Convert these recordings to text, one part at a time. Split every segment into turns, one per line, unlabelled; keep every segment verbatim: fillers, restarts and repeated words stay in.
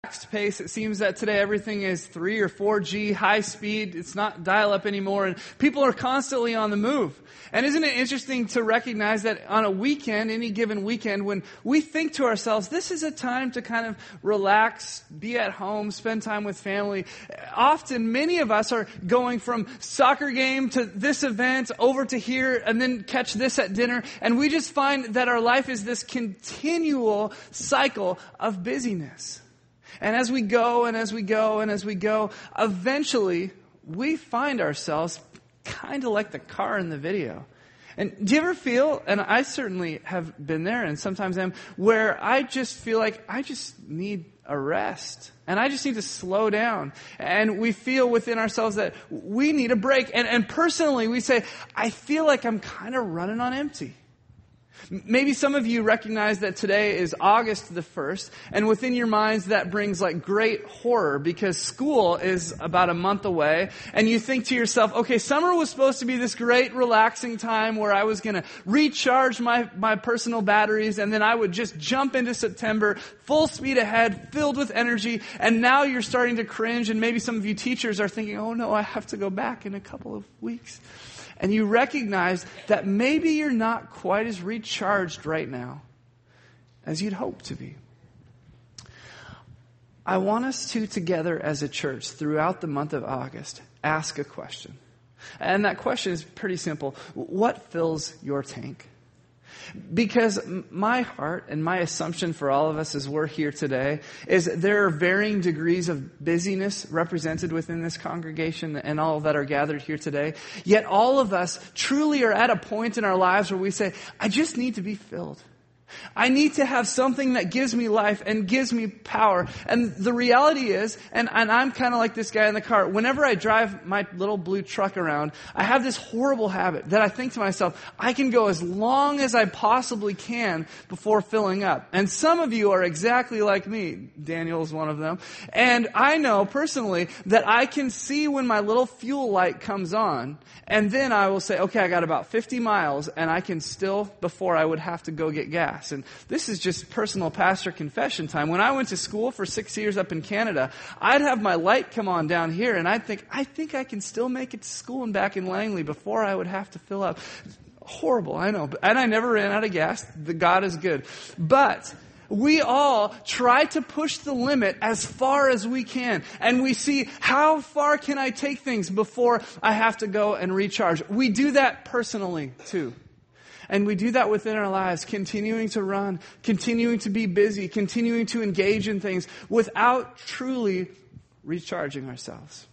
pace. It seems that today everything is three or four G, high speed. It's not dial-up anymore, and people are constantly on the move. And isn't it interesting to recognize that on a weekend, any given weekend, when we think to ourselves, this is a time to kind of relax, be at home, spend time with family. Often, many of us are going from soccer game to this event, over to here, and then catch this at dinner. And we just find that our life is this continual cycle of busyness. And as we go and as we go and as we go, eventually we find ourselves kind of like the car in the video. And do you ever feel, and I certainly have been there and sometimes am, where I just feel like I just need a rest. And I just need to slow down. And we feel within ourselves that we need a break. And, and personally, we say, I feel like I'm kind of running on empty. Maybe some of you recognize that today is August the first, and within your minds that brings like great horror because school is about a month away, and you think to yourself, okay, summer was supposed to be this great relaxing time where I was going to recharge my, my personal batteries, and then I would just jump into September, full speed ahead, filled with energy, and now you're starting to cringe, and maybe some of you teachers are thinking, oh no, I have to go back in a couple of weeks. And you recognize that maybe you're not quite as recharged right now as you'd hope to be. I want us to, together as a church, throughout the month of August, ask a question. And that question is pretty simple. What fills your tank? Because my heart and my assumption for all of us as we're here today is there are varying degrees of busyness represented within this congregation and all that are gathered here today. Yet all of us truly are at a point in our lives where we say, I just need to be filled. I need to have something that gives me life and gives me power. And the reality is, and, and I'm kind of like this guy in the car, whenever I drive my little blue truck around, I have this horrible habit that I think to myself, I can go as long as I possibly can before filling up. And some of you are exactly like me. Daniel is one of them. And I know personally that I can see when my little fuel light comes on, and then I will say, okay, I got about fifty miles, and I can still, before I would have to go get gas. And this is just personal pastor confession time. When I went to school for six years up in Canada, I'd have my light come on down here, and I'd think, I think I can still make it to school and back in Langley before I would have to fill up. Horrible, I know. And I never ran out of gas. The God is good. But we all try to push the limit as far as we can. And we see, how far can I take things before I have to go and recharge? We do that personally, too. And we do that within our lives, continuing to run, continuing to be busy, continuing to engage in things without truly recharging ourselves.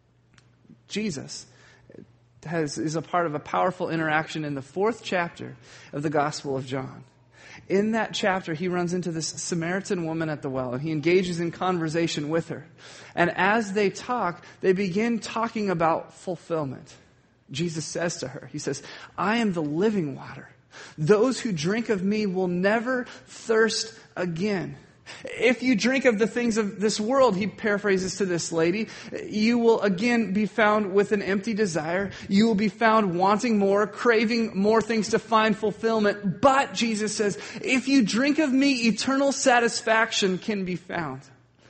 Jesus has, is a part of a powerful interaction in the fourth chapter of the Gospel of John. In that chapter, he runs into this Samaritan woman at the well, and he engages in conversation with her. And as they talk, they begin talking about fulfillment. Jesus says to her, he says, I am the living water. Those who drink of me will never thirst again. If you drink of the things of this world, he paraphrases to this lady, you will again be found with an empty desire. You will be found wanting more, craving more things to find fulfillment. But, Jesus says, if you drink of me, eternal satisfaction can be found.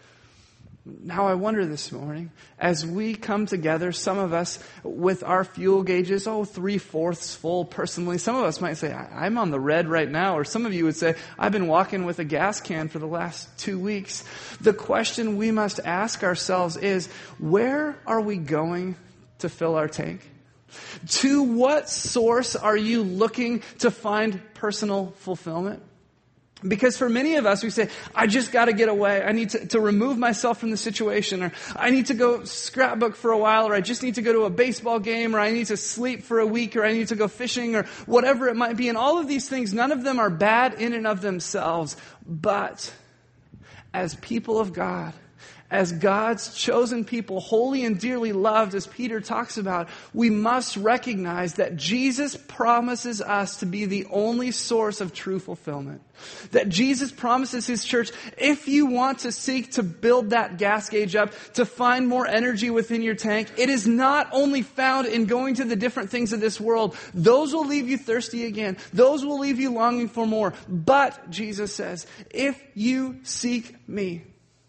Now I wonder this morning, as we come together, some of us with our fuel gauges, oh, three-fourths full personally. Some of us might say, I'm on the red right now. Or some of you would say, I've been walking with a gas can for the last two weeks. The question we must ask ourselves is, where are we going to fill our tank? To what source are you looking to find personal fulfillment? Because for many of us, we say, I just got to get away. I need to, to remove myself from the situation. Or I need to go scrapbook for a while. Or I just need to go to a baseball game. Or I need to sleep for a week. Or I need to go fishing. Or whatever it might be. And all of these things, none of them are bad in and of themselves. But as people of God, as God's chosen people, holy and dearly loved, as Peter talks about, we must recognize that Jesus promises us to be the only source of true fulfillment. That Jesus promises His church, if you want to seek to build that gas gauge up, to find more energy within your tank, it is not only found in going to the different things of this world. Those will leave you thirsty again. Those will leave you longing for more. But, Jesus says, if you seek me,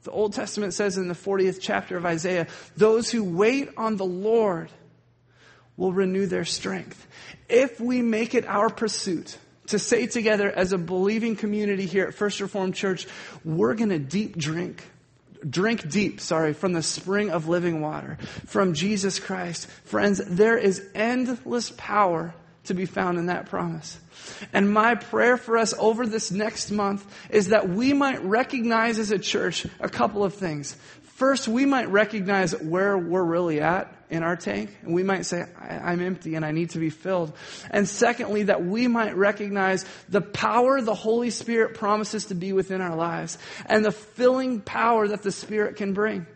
The Old Testament says in the fortieth chapter of Isaiah, those who wait on the Lord will renew their strength. If we make it our pursuit to say together as a believing community here at First Reformed Church, we're going to deep drink, drink deep, sorry, from the spring of living water, from Jesus Christ. Friends, there is endless power to be found in that promise. And my prayer for us over this next month is that we might recognize as a church a couple of things. First, we might recognize where we're really at in our tank. And we might say, I'm empty and I need to be filled. And secondly, that we might recognize the power the Holy Spirit promises to be within our lives and the filling power that the Spirit can bring.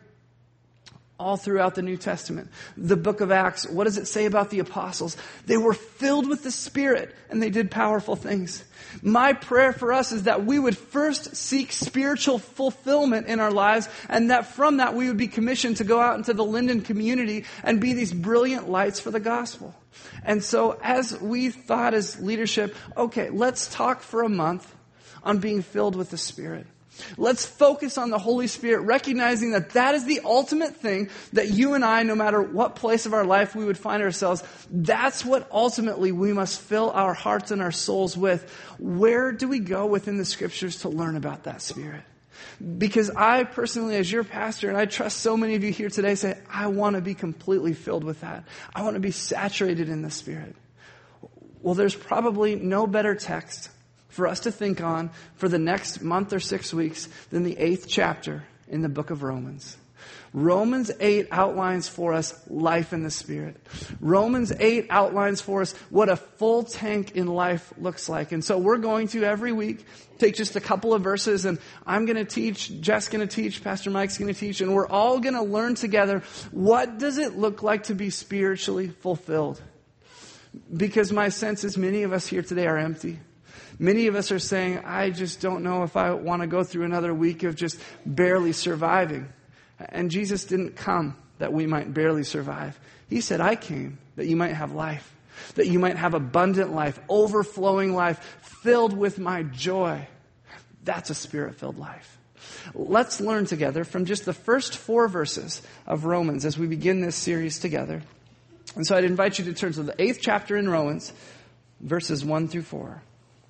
All throughout the New Testament. The book of Acts, what does it say about the apostles? They were filled with the Spirit and they did powerful things. My prayer for us is that we would first seek spiritual fulfillment in our lives, and that from that we would be commissioned to go out into the Linden community and be these brilliant lights for the gospel. And so as we thought as leadership, okay, let's talk for a month on being filled with the Spirit. Let's focus on the Holy Spirit, recognizing that that is the ultimate thing that you and I, no matter what place of our life we would find ourselves, that's what ultimately we must fill our hearts and our souls with. Where do we go within the Scriptures to learn about that Spirit? Because I personally, as your pastor, and I trust so many of you here today, say, I want to be completely filled with that. I want to be saturated in the Spirit. Well, there's probably no better text for us to think on for the next month or six weeks than the eighth chapter in the book of Romans. Romans eight outlines for us life in the Spirit. Romans eight outlines for us what a full tank in life looks like. And so we're going to every week take just a couple of verses, and I'm going to teach, Jeff's going to teach, Pastor Mike's going to teach, and we're all going to learn together what does it look like to be spiritually fulfilled. Because my sense is many of us here today are empty. Many of us are saying, I just don't know if I want to go through another week of just barely surviving. And Jesus didn't come that we might barely survive. He said, I came that you might have life, that you might have abundant life, overflowing life, filled with my joy. That's a Spirit-filled life. Let's learn together from just the first four verses of Romans as we begin this series together. And so I'd invite you to turn to the eighth chapter in Romans, verses one through four.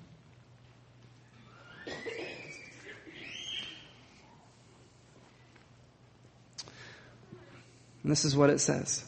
And this is what it says.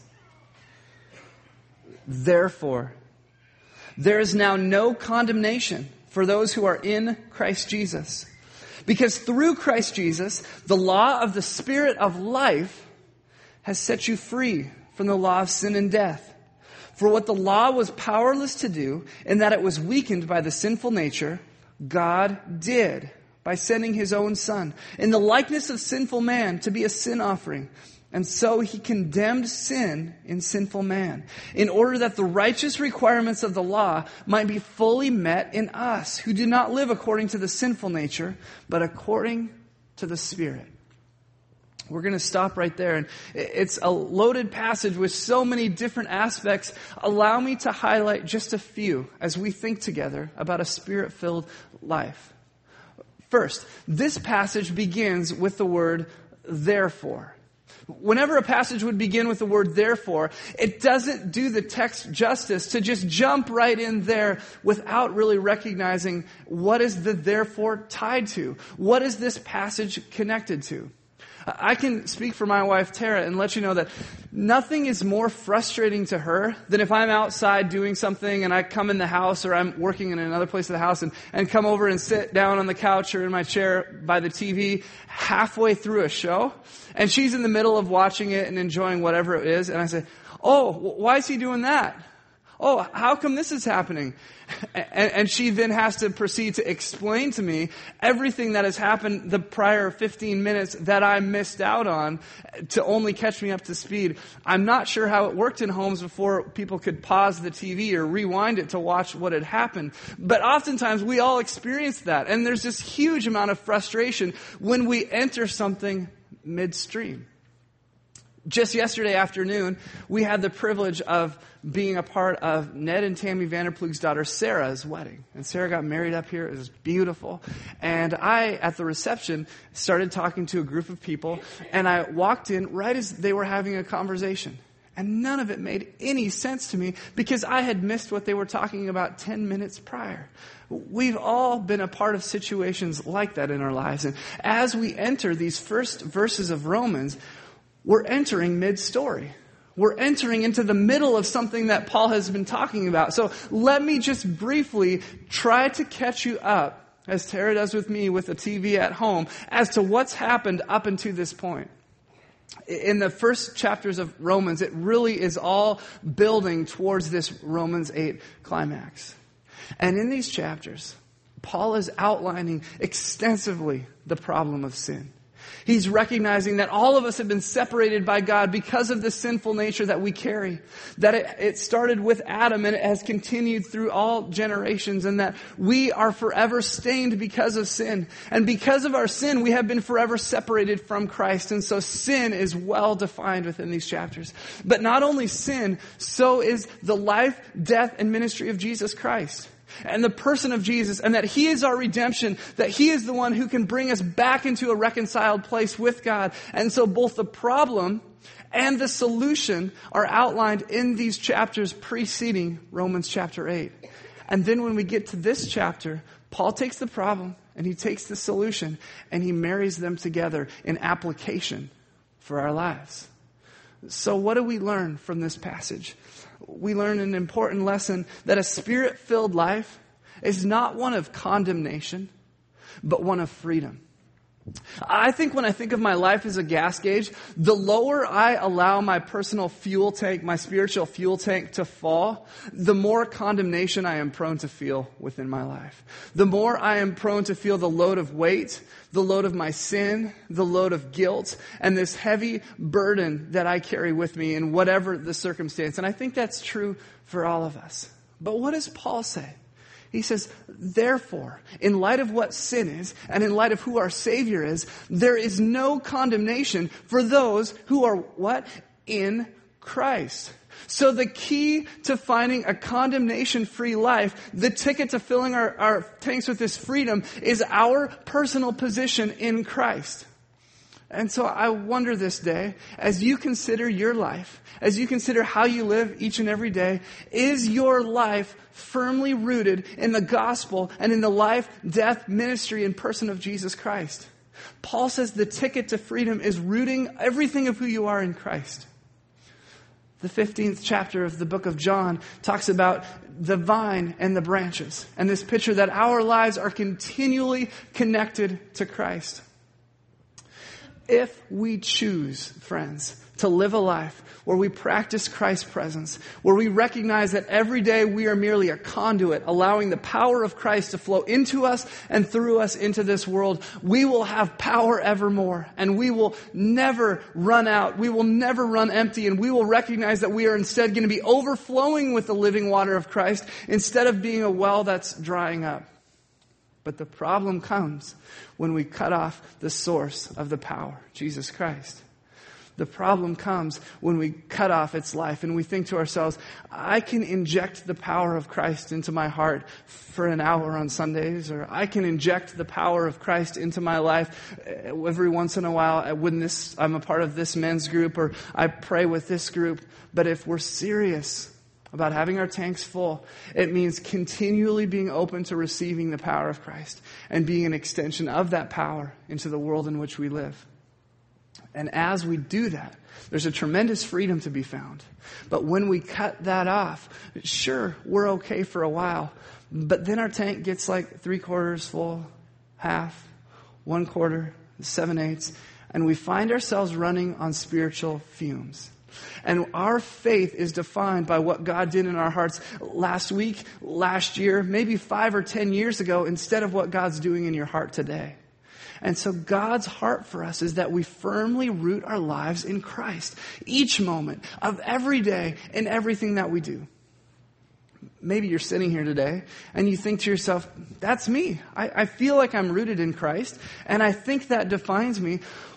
Therefore, there is now no condemnation for those who are in Christ Jesus. Because through Christ Jesus, the law of the Spirit of life has set you free from the law of sin and death. For what the law was powerless to do, in that it was weakened by the sinful nature, God did by sending His own Son in the likeness of sinful man to be a sin offering. And so He condemned sin in sinful man, in order that the righteous requirements of the law might be fully met in us, who do not live according to the sinful nature, but according to the Spirit. We're going to stop right there. And it's a loaded passage with so many different aspects. Allow me to highlight just a few as we think together about a Spirit-filled life. First, this passage begins with the word therefore. Whenever a passage would begin with the word therefore, it doesn't do the text justice to just jump right in there without really recognizing what is the therefore tied to. What is this passage connected to? I can speak for my wife, Tara, and let you know that nothing is more frustrating to her than if I'm outside doing something and I come in the house, or I'm working in another place of the house, and, and come over and sit down on the couch or in my chair by the T V halfway through a show. And she's in the middle of watching it and enjoying whatever it is. And I say, oh, why is he doing that? Oh, how come this is happening? And, and she then has to proceed to explain to me everything that has happened the prior fifteen minutes that I missed out on to only catch me up to speed. I'm not sure how it worked in homes before people could pause the T V or rewind it to watch what had happened. But oftentimes we all experience that. And there's this huge amount of frustration when we enter something midstream. Just yesterday afternoon, we had the privilege of being a part of Ned and Tammy Vanderplug's daughter Sarah's wedding. And Sarah got married up here. It was beautiful. And I, at the reception, started talking to a group of people. And I walked in right as they were having a conversation. And none of it made any sense to me because I had missed what they were talking about ten minutes prior. We've all been a part of situations like that in our lives. And as we enter these first verses of Romans, we're entering mid-story. We're entering into the middle of something that Paul has been talking about. So let me just briefly try to catch you up, as Tara does with me with the T V at home, as to what's happened up until this point. In the first chapters of Romans, it really is all building towards this Romans eight climax. And in these chapters, Paul is outlining extensively the problem of sin. He's recognizing that all of us have been separated by God because of the sinful nature that we carry. That it, it started with Adam and it has continued through all generations, and that we are forever stained because of sin. And because of our sin, we have been forever separated from Christ. And so sin is well defined within these chapters. But not only sin, so is the life, death, and ministry of Jesus Christ. And the person of Jesus, and that He is our redemption, that He is the one who can bring us back into a reconciled place with God. And so both the problem and the solution are outlined in these chapters preceding Romans chapter eight. And then when we get to this chapter, Paul takes the problem and he takes the solution and he marries them together in application for our lives. So what do we learn from this passage? We learn an important lesson that a Spirit-filled life is not one of condemnation, but one of freedom. I think when I think of my life as a gas gauge, the lower I allow my personal fuel tank, my spiritual fuel tank to fall, the more condemnation I am prone to feel within my life. The more I am prone to feel the load of weight, the load of my sin, the load of guilt, and this heavy burden that I carry with me in whatever the circumstance. And I think that's true for all of us. But what does Paul say? He says, therefore, in light of what sin is, and in light of who our Savior is, there is no condemnation for those who are what? In Christ. So the key to finding a condemnation-free life, the ticket to filling our, our tanks with this freedom, is our personal position in Christ. And so I wonder this day, as you consider your life, as you consider how you live each and every day, is your life firmly rooted in the gospel and in the life, death, ministry, and person of Jesus Christ? Paul says the ticket to freedom is rooting everything of who you are in Christ. The fifteenth chapter of the book of John talks about the vine and the branches, and this picture that our lives are continually connected to Christ. If we choose, friends, to live a life where we practice Christ's presence, where we recognize that every day we are merely a conduit, allowing the power of Christ to flow into us and through us into this world, we will have power evermore, and we will never run out. We will never run empty, and we will recognize that we are instead going to be overflowing with the living water of Christ instead of being a well that's drying up. But the problem comes when we cut off the source of the power, Jesus Christ. The problem comes when we cut off its life and we think to ourselves, I can inject the power of Christ into my heart for an hour on Sundays, or I can inject the power of Christ into my life every once in a while when this, I'm a part of this men's group, or I pray with this group. But if we're serious about having our tanks full, it means continually being open to receiving the power of Christ and being an extension of that power into the world in which we live. And as we do that, there's a tremendous freedom to be found. But when we cut that off, sure, we're okay for a while, but then our tank gets like three quarters full, half, one quarter, seven eighths, and we find ourselves running on spiritual fumes. And our faith is defined by what God did in our hearts last week, last year, maybe five or ten years ago, instead of what God's doing in your heart today. And so God's heart for us is that we firmly root our lives in Christ, each moment of every day in everything that we do. Maybe you're sitting here today and you think to yourself, that's me. I, I feel like I'm rooted in Christ, and I think that defines me.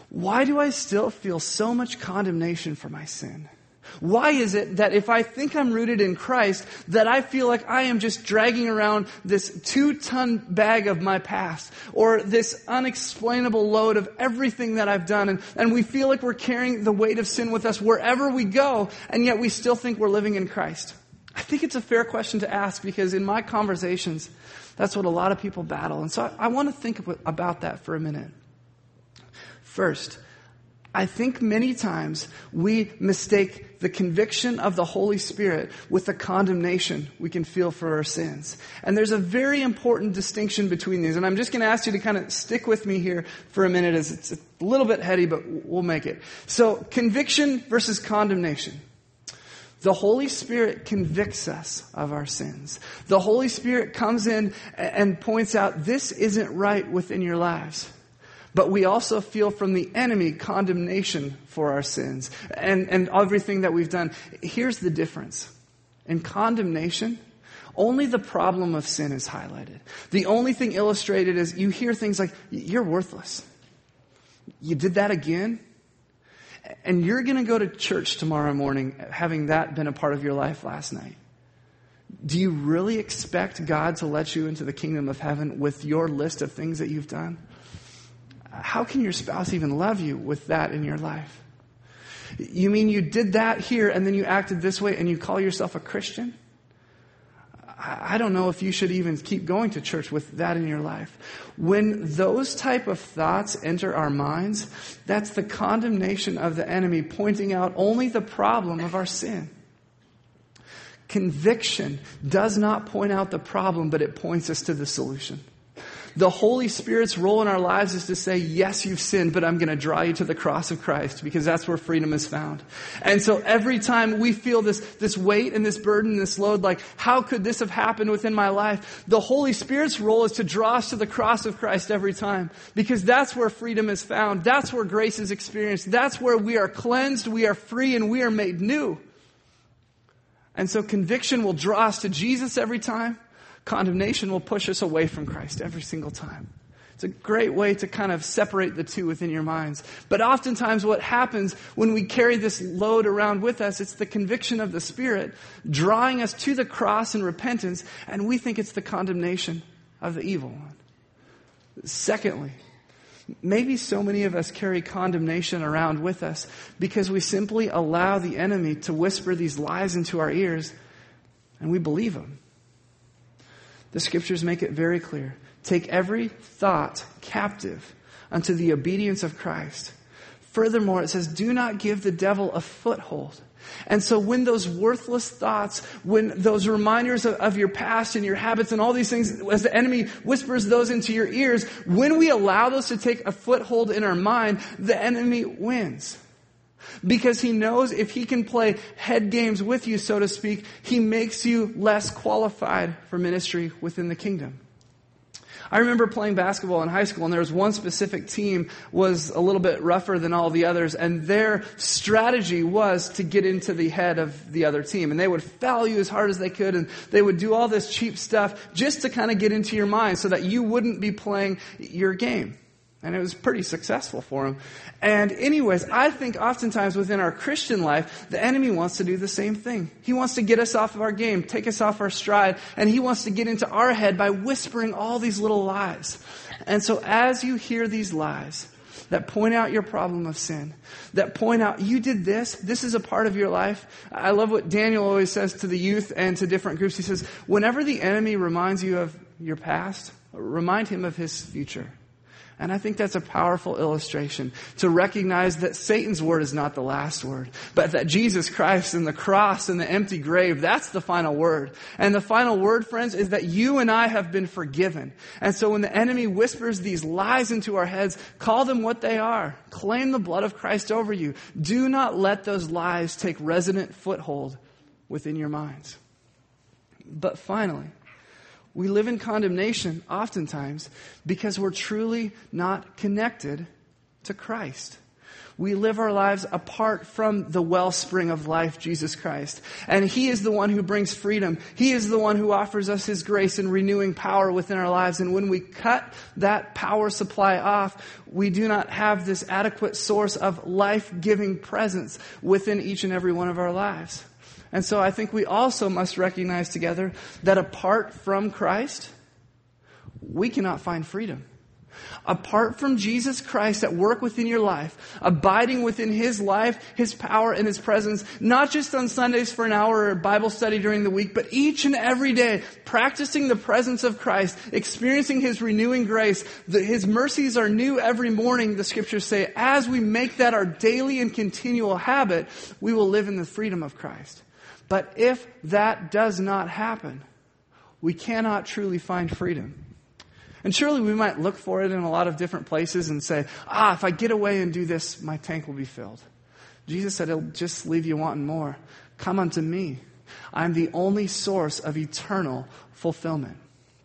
Why do I still feel so much condemnation for my sin? Why is it that if I think I'm rooted in Christ, that I feel like I am just dragging around this two-ton bag of my past, or this unexplainable load of everything that I've done, and, and we feel like we're carrying the weight of sin with us wherever we go, and yet we still think we're living in Christ? I think it's a fair question to ask, because in my conversations, that's what a lot of people battle. And so I, I want to think about that for a minute. First, I think many times we mistake the conviction of the Holy Spirit with the condemnation we can feel for our sins. And there's a very important distinction between these. And I'm just going to ask you to kind of stick with me here for a minute, as it's a little bit heady, but we'll make it. So, conviction versus condemnation. The Holy Spirit convicts us of our sins. The Holy Spirit comes in and points out, this isn't right within your lives. But we also feel from the enemy condemnation for our sins and, and everything that we've done. Here's the difference. In condemnation, only the problem of sin is highlighted. The only thing illustrated is you hear things like, you're worthless. You did that again? And you're going to go to church tomorrow morning having that been a part of your life last night. Do you really expect God to let you into the kingdom of heaven with your list of things that you've done? How can your spouse even love you with that in your life? You mean you did that here and then you acted this way and you call yourself a Christian? I don't know if you should even keep going to church with that in your life. When those type of thoughts enter our minds, that's the condemnation of the enemy pointing out only the problem of our sin. Conviction does not point out the problem, but it points us to the solution. The Holy Spirit's role in our lives is to say, yes, you've sinned, but I'm going to draw you to the cross of Christ, because that's where freedom is found. And so every time we feel this, this weight and this burden, this load, like, how could this have happened within my life? The Holy Spirit's role is to draw us to the cross of Christ every time, because that's where freedom is found. That's where grace is experienced. That's where we are cleansed, we are free, and we are made new. And so conviction will draw us to Jesus every time. Condemnation will push us away from Christ every single time. It's a great way to kind of separate the two within your minds. But oftentimes what happens when we carry this load around with us, it's the conviction of the Spirit drawing us to the cross in repentance, and we think it's the condemnation of the evil one. Secondly, maybe so many of us carry condemnation around with us because we simply allow the enemy to whisper these lies into our ears, and we believe them. The scriptures make it very clear. Take every thought captive unto the obedience of Christ. Furthermore, it says, do not give the devil a foothold. And so when those worthless thoughts, when those reminders of, of your past and your habits and all these things, as the enemy whispers those into your ears, when we allow those to take a foothold in our mind, the enemy wins. Because he knows if he can play head games with you, so to speak, he makes you less qualified for ministry within the kingdom. I remember playing basketball in high school, and there was one specific team was a little bit rougher than all the others, and their strategy was to get into the head of the other team. And they would foul you as hard as they could, and they would do all this cheap stuff just to kind of get into your mind so that you wouldn't be playing your game. And it was pretty successful for him. And anyways, I think oftentimes within our Christian life, the enemy wants to do the same thing. He wants to get us off of our game, take us off our stride, and he wants to get into our head by whispering all these little lies. And so as you hear these lies that point out your problem of sin, that point out you did this, this is a part of your life. I love what Daniel always says to the youth and to different groups. He says, whenever the enemy reminds you of your past, remind him of his future. And I think that's a powerful illustration to recognize that Satan's word is not the last word, but that Jesus Christ and the cross and the empty grave, that's the final word. And the final word, friends, is that you and I have been forgiven. And so when the enemy whispers these lies into our heads, call them what they are. Claim the blood of Christ over you. Do not let those lies take resident foothold within your minds. But finally, we live in condemnation oftentimes because we're truly not connected to Christ. We live our lives apart from the wellspring of life, Jesus Christ. And He is the one who brings freedom. He is the one who offers us His grace and renewing power within our lives. And when we cut that power supply off, we do not have this adequate source of life-giving presence within each and every one of our lives. And so I think we also must recognize together that apart from Christ, we cannot find freedom. Apart from Jesus Christ at work within your life, abiding within His life, His power, and His presence, not just on Sundays for an hour or Bible study during the week, but each and every day, practicing the presence of Christ, experiencing His renewing grace. The, His mercies are new every morning, the Scriptures say. As we make that our daily and continual habit, we will live in the freedom of Christ. But if that does not happen, we cannot truly find freedom. And surely we might look for it in a lot of different places and say, ah, if I get away and do this, my tank will be filled. Jesus said, it'll just leave you wanting more. Come unto me. I'm the only source of eternal fulfillment.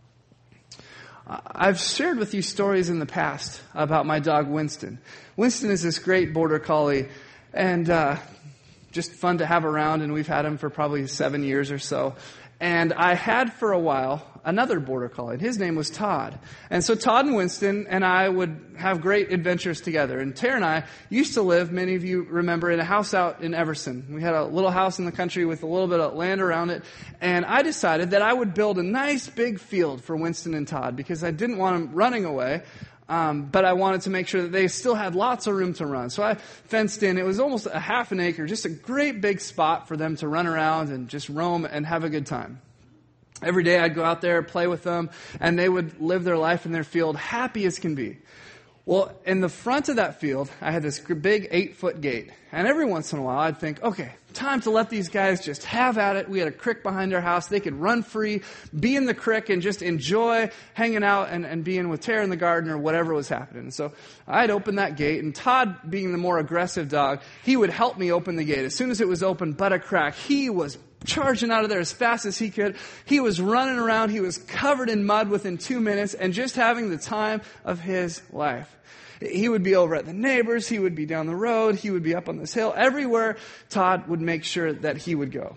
I've shared with you stories in the past about my dog Winston. Winston is this great border collie and uh, just fun to have around, and we've had him for probably seven years or so. And I had for a while another border collie. His name was Todd. And so Todd and Winston and I would have great adventures together. And Tara and I used to live, many of you remember, in a house out in Everson. We had a little house in the country with a little bit of land around it. And I decided that I would build a nice big field for Winston and Todd because I didn't want them running away. Um, but I wanted to make sure that they still had lots of room to run. So I fenced in. It was almost a half an acre, just a great big spot for them to run around and just roam and have a good time. Every day I'd go out there, play with them, and they would live their life in their field happy as can be. Well, in the front of that field, I had this big eight-foot gate. And every once in a while, I'd think, okay, time to let these guys just have at it. We had a creek behind our house. They could run free, be in the creek, and just enjoy hanging out and, and being with Tara in the garden or whatever was happening. And so I'd open that gate, and Todd, being the more aggressive dog, he would help me open the gate. As soon as it was open, but a crack, he was charging out of there as fast as he could. He was running around. He was covered in mud within two minutes and just having the time of his life. He would be over at the neighbors. He would be down the road. He would be up on this hill. Everywhere, Todd would make sure that he would go.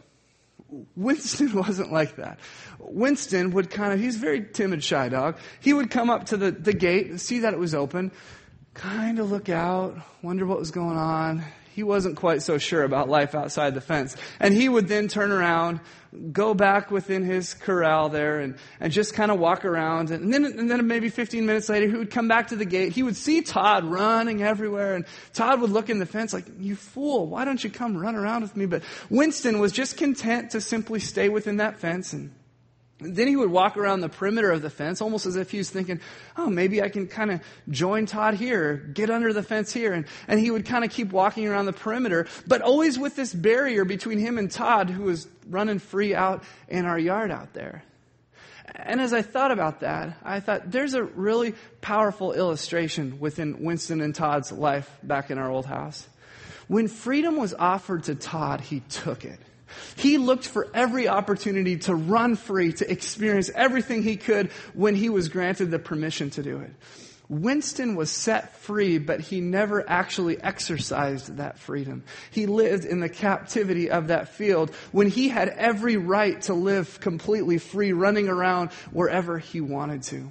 Winston wasn't like that. Winston would kind of, he's a very timid, shy dog. He would come up to the, the gate and see that it was open, kind of look out, wonder what was going on. He wasn't quite so sure about life outside the fence. And he would then turn around, go back within his corral there and, and just kind of walk around. And then, and then maybe fifteen minutes later, he would come back to the gate. He would see Todd running everywhere. And Todd would look in the fence like, you fool, why don't you come run around with me? But Winston was just content to simply stay within that fence. And then he would walk around the perimeter of the fence, almost as if he was thinking, oh, maybe I can kind of join Todd here, get under the fence here. And, and he would kind of keep walking around the perimeter, but always with this barrier between him and Todd, who was running free out in our yard out there. And as I thought about that, I thought there's a really powerful illustration within Winston and Todd's life back in our old house. When freedom was offered to Todd, he took it. He looked for every opportunity to run free, to experience everything he could when he was granted the permission to do it. Winston was set free, but he never actually exercised that freedom. He lived in the captivity of that field when he had every right to live completely free, running around wherever he wanted to.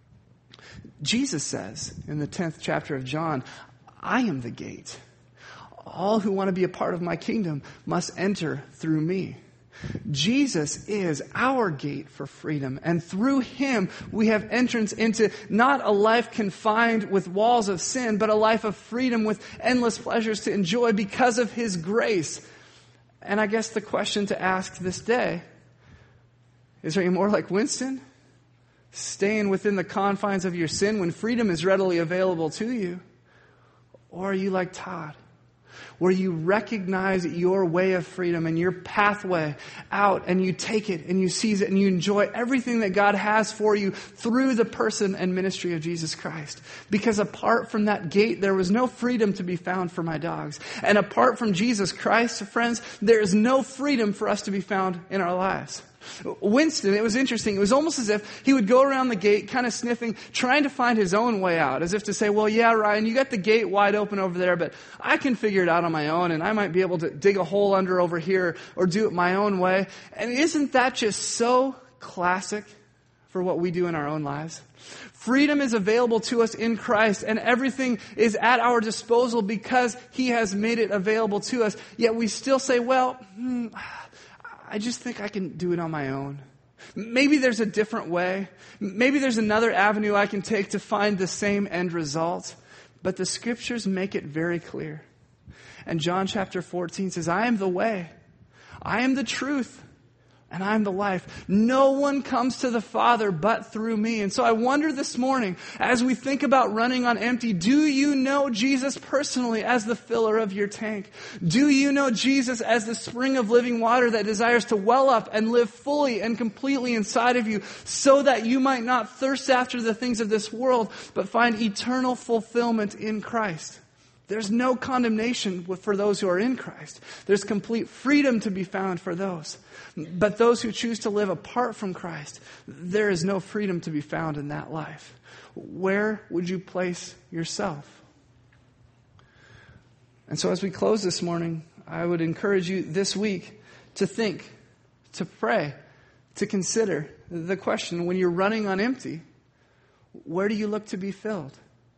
Jesus says in the tenth chapter of John, I am the gate. All who want to be a part of my kingdom must enter through me. Jesus is our gate for freedom. And through him, we have entrance into not a life confined with walls of sin, but a life of freedom with endless pleasures to enjoy because of his grace. And I guess the question to ask this day is, are you more like Winston? Staying within the confines of your sin when freedom is readily available to you? Or are you like Todd, where you recognize your way of freedom and your pathway out, and you take it and you seize it and you enjoy everything that God has for you through the person and ministry of Jesus Christ? Because apart from that gate, there was no freedom to be found for my dogs. And apart from Jesus Christ, friends, there is no freedom for us to be found in our lives. Winston, it was interesting. It was almost as if he would go around the gate kind of sniffing, trying to find his own way out. As if to say, well, yeah, Ryan, you got the gate wide open over there, but I can figure it out on my own, and I might be able to dig a hole under over here or do it my own way. And isn't that just so classic for what we do in our own lives? Freedom is available to us in Christ, and everything is at our disposal because He has made it available to us. Yet we still say, well, hmm, I just think I can do it on my own. Maybe there's a different way. Maybe there's another avenue I can take to find the same end result. But the Scriptures make it very clear. And John chapter fourteen says, I am the way, I am the truth, and I am the life. No one comes to the Father but through me. And so I wonder this morning, as we think about running on empty, do you know Jesus personally as the filler of your tank? Do you know Jesus as the spring of living water that desires to well up and live fully and completely inside of you so that you might not thirst after the things of this world, but find eternal fulfillment in Christ? There's no condemnation for those who are in Christ. There's complete freedom to be found for those. But those who choose to live apart from Christ, there is no freedom to be found in that life. Where would you place yourself? And so as we close this morning, I would encourage you this week to think, to pray, to consider the question, when you're running on empty, where do you look to be filled?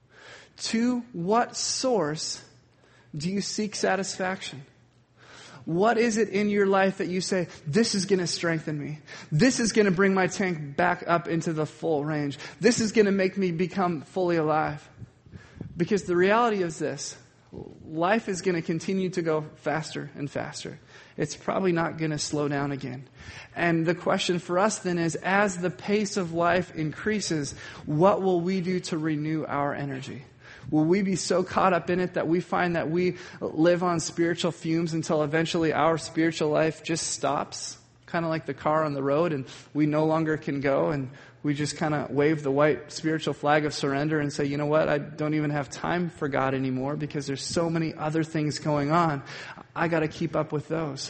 To what source do you seek satisfaction? What is it in your life that you say, this is going to strengthen me. This is going to bring my tank back up into the full range. This is going to make me become fully alive. Because the reality is this, life is going to continue to go faster and faster. It's probably not going to slow down again. And the question for us then is, as the pace of life increases, what will we do to renew our energy? Will we be so caught up in it that we find that we live on spiritual fumes until eventually our spiritual life just stops? Kind of like the car on the road, and we no longer can go, and we just kind of wave the white spiritual flag of surrender and say, you know what, I don't even have time for God anymore because there's so many other things going on. I got to keep up with those.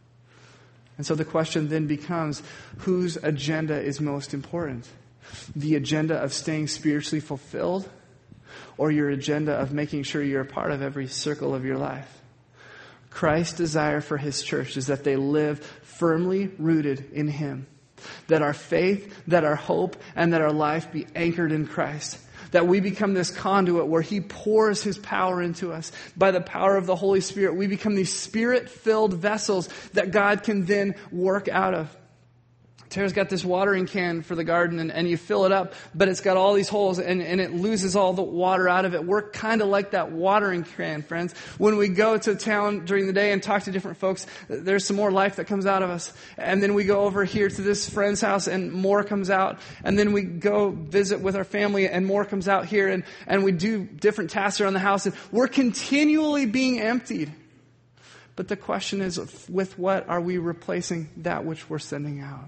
And so the question then becomes, whose agenda is most important? The agenda of staying spiritually fulfilled, or your agenda of making sure you're a part of every circle of your life? Christ's desire for His church is that they live firmly rooted in Him. That our faith, that our hope, and that our life be anchored in Christ. That we become this conduit where He pours His power into us. By the power of the Holy Spirit, we become these Spirit-filled vessels that God can then work out of. Tara's got this watering can for the garden, and, and you fill it up, but it's got all these holes, and, and it loses all the water out of it. We're kind of like that watering can, friends. When we go to town during the day and talk to different folks, there's some more life that comes out of us. And then we go over here to this friend's house, and more comes out. And then we go visit with our family, and more comes out here, and, and we do different tasks around the house, and we're continually being emptied. But the question is, with what are we replacing that which we're sending out?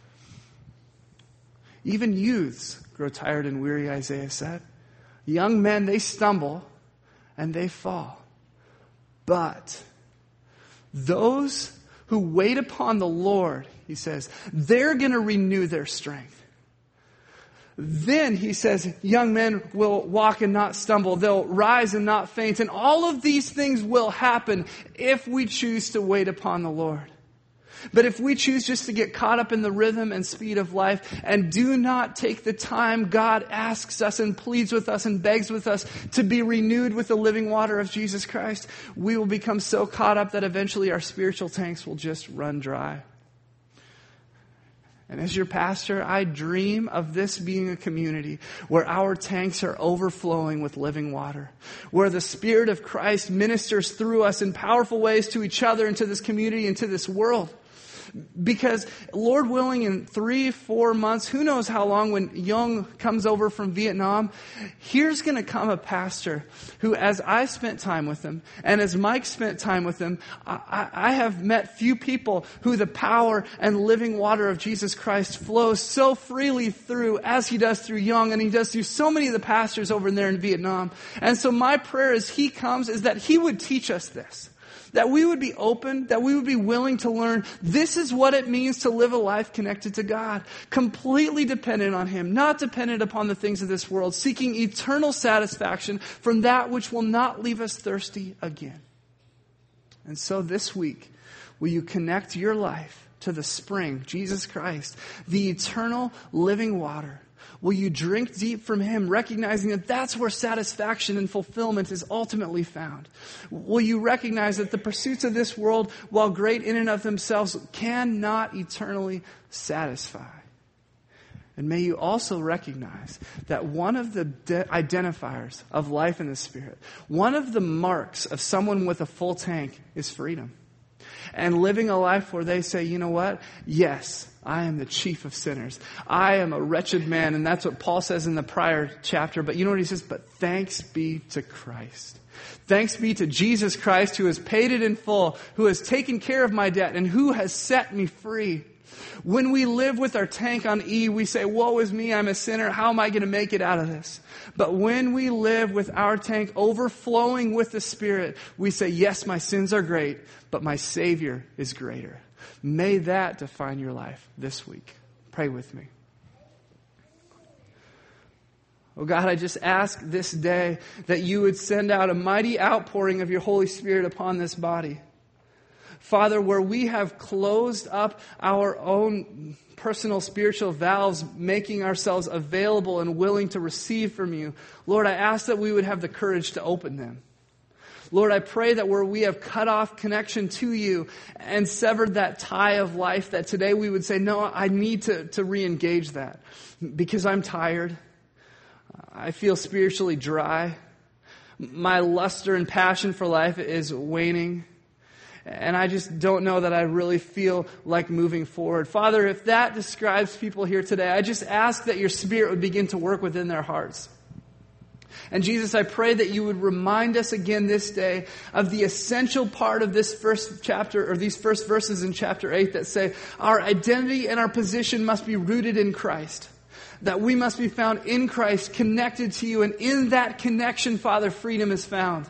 Even youths grow tired and weary, Isaiah said. Young men, they stumble and they fall. But those who wait upon the Lord, he says, they're going to renew their strength. Then, he says, young men will walk and not stumble. They'll rise and not faint. And all of these things will happen if we choose to wait upon the Lord. But if we choose just to get caught up in the rhythm and speed of life and do not take the time God asks us and pleads with us and begs with us to be renewed with the living water of Jesus Christ, we will become so caught up that eventually our spiritual tanks will just run dry. And as your pastor, I dream of this being a community where our tanks are overflowing with living water, where the Spirit of Christ ministers through us in powerful ways to each other and to this community and to this world. Because, Lord willing, in three, four months, who knows how long, when Young comes over from Vietnam, here's going to come a pastor who, as I spent time with him, and as Mike spent time with him, I, I have met few people who the power and living water of Jesus Christ flows so freely through as he does through Young, and he does through so many of the pastors over there in Vietnam. And so my prayer as he comes is that he would teach us this. That we would be open, that we would be willing to learn this is what it means to live a life connected to God, completely dependent on Him, not dependent upon the things of this world, seeking eternal satisfaction from that which will not leave us thirsty again. And so this week, will you connect your life to the spring, Jesus Christ, the eternal living water? Will you drink deep from Him, recognizing that that's where satisfaction and fulfillment is ultimately found? Will you recognize that the pursuits of this world, while great in and of themselves, cannot eternally satisfy? And may you also recognize that one of the de- identifiers of life in the Spirit, one of the marks of someone with a full tank is freedom. And living a life where they say, you know what? Yes, I am the chief of sinners. I am a wretched man. And that's what Paul says in the prior chapter. But you know what he says? But thanks be to Christ. Thanks be to Jesus Christ, who has paid it in full, who has taken care of my debt, and who has set me free. When we live with our tank on E, we say, woe is me, I'm a sinner. How am I going to make it out of this? But when we live with our tank overflowing with the Spirit, we say, yes, my sins are great, but my Savior is greater. May that define your life this week. Pray with me. Oh God, I just ask this day that you would send out a mighty outpouring of your Holy Spirit upon this body. Father, where we have closed up our own personal spiritual valves, making ourselves available and willing to receive from you, Lord, I ask that we would have the courage to open them. Lord, I pray that where we have cut off connection to you and severed that tie of life, that today we would say, no, I need to, to re-engage that because I'm tired. I feel spiritually dry. My luster and passion for life is waning. And I just don't know that I really feel like moving forward. Father, if that describes people here today, I just ask that your Spirit would begin to work within their hearts. And Jesus, I pray that you would remind us again this day of the essential part of this first chapter, or these first verses in chapter eight that say our identity and our position must be rooted in Christ. That we must be found in Christ, connected to you, and in that connection, Father, freedom is found.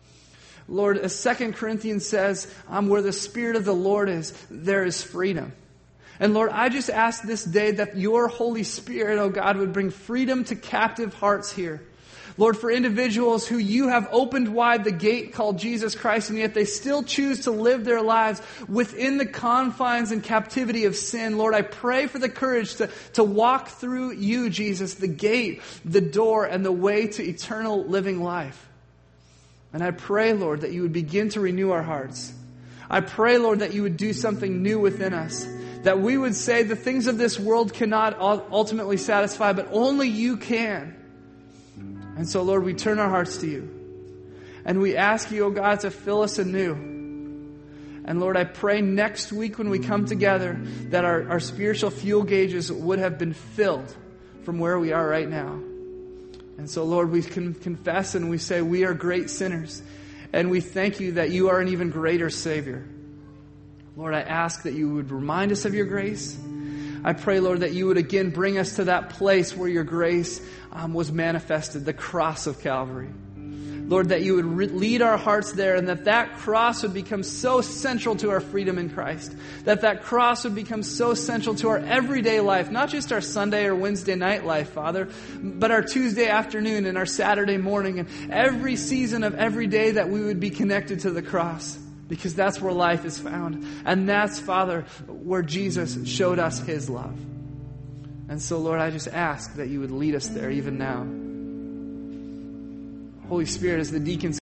Lord, as Second Corinthians says, um, where the Spirit of the Lord is, there is freedom. And Lord, I just ask this day that your Holy Spirit, oh God, would bring freedom to captive hearts here. Lord, for individuals who you have opened wide the gate called Jesus Christ, and yet they still choose to live their lives within the confines and captivity of sin. Lord, I pray for the courage to, to walk through you, Jesus, the gate, the door, and the way to eternal living life. And I pray, Lord, that you would begin to renew our hearts. I pray, Lord, that you would do something new within us. That we would say the things of this world cannot ultimately satisfy, but only you can. And so, Lord, we turn our hearts to you. And we ask you, oh God, to fill us anew. And Lord, I pray next week when we come together that our, our spiritual fuel gauges would have been filled from where we are right now. And so, Lord, we can confess and we say we are great sinners. And we thank you that you are an even greater Savior. Lord, I ask that you would remind us of your grace. I pray, Lord, that you would again bring us to that place where your grace um, was manifested, the cross of Calvary. Lord, that you would re- lead our hearts there, and that that cross would become so central to our freedom in Christ. That that cross would become so central to our everyday life, not just our Sunday or Wednesday night life, Father, but our Tuesday afternoon and our Saturday morning, and every season of every day that we would be connected to the cross. Because that's where life is found. And that's, Father, where Jesus showed us his love. And so, Lord, I just ask that you would lead us there even now. Holy Spirit, as the deacons